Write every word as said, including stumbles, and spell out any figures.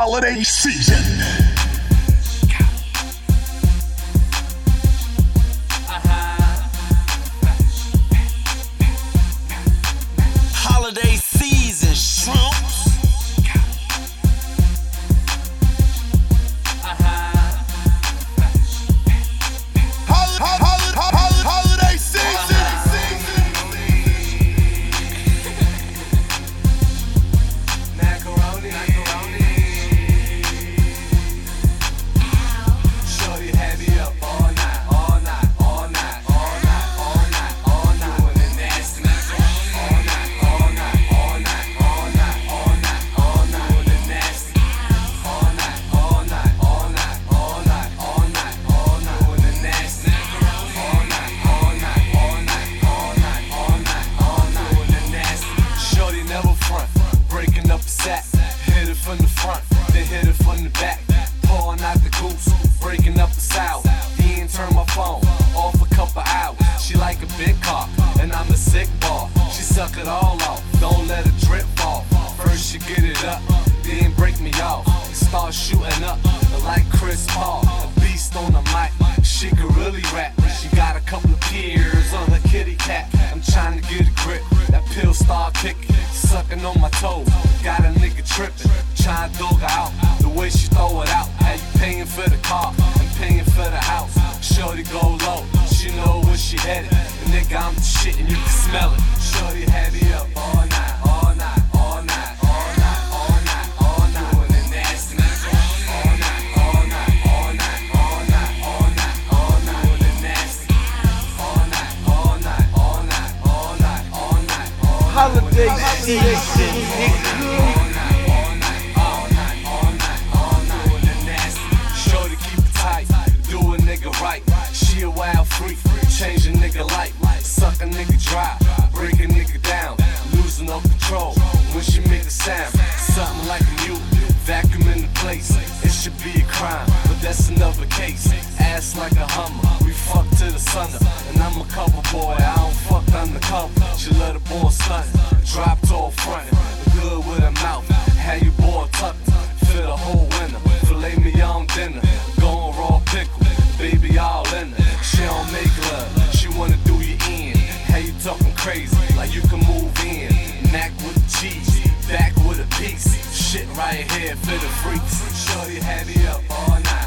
holiday season. Holiday season, shrooms. Holiday season. Macaroni, macaroni. Shorty had me up all night, all night, all night, all night, all night, all night. Doing the nasty, all night, all night, all night, all night, all night, all night. Doing the nasty, all night, all night, all night, all night, all night, all night. Doing the nasty, all night, all night, all night, all night, all night, all night. Doing the nasty. Shorty never front, breaking up the sack. Hit it from the front, then hit it from the back. Pouring out the goose, breaking up the sour. He ain't turn my phone off a couple hours. She like a big car, and I'm a sick ball. She suck it all off, don't let it drip fall. First she get it up, then break me off. Start shooting up like Chris Paul. A beast on the mic, she can really rap. She got a couple of peers on her kitty cat. I'm trying to get a grip, that pill start kicking, sucking on my toes. Got a nigga tripping, trying to dog her out. The way she throw it out, how you paying for the car and paying for the house. Shorty go low, she know where she headed. And nigga, I'm the shit and you can smell it. Shorty had me up all night, all night, all night, all night, all night, all night. Doing the nasty, all night, all night, all night, all night, all night, all night. Doing the nasty, all night, all night, all night, all night, all night, all night. Holiday season, nigga. Right, she a wild freak, change a nigga life, suck a nigga dry, break a nigga down, losing all control when she make a sound. Something like a mute, vacuum in the place. It should be a crime, but that's another case. Ass like a Hummer, we fuck to the sun up, and I'm a cover boy. I don't fuck undercover. She let the ball stunt, drop to front, good with her mouth. How you boy tucked for the whole winter. Filet me on dinner, going raw pickle. Baby all in her, she don't make love, she wanna do you in. How you talking crazy, like you can move in. Mac with the cheese, back with a piece. Shit right here for the freaks. Shorty had me up all night.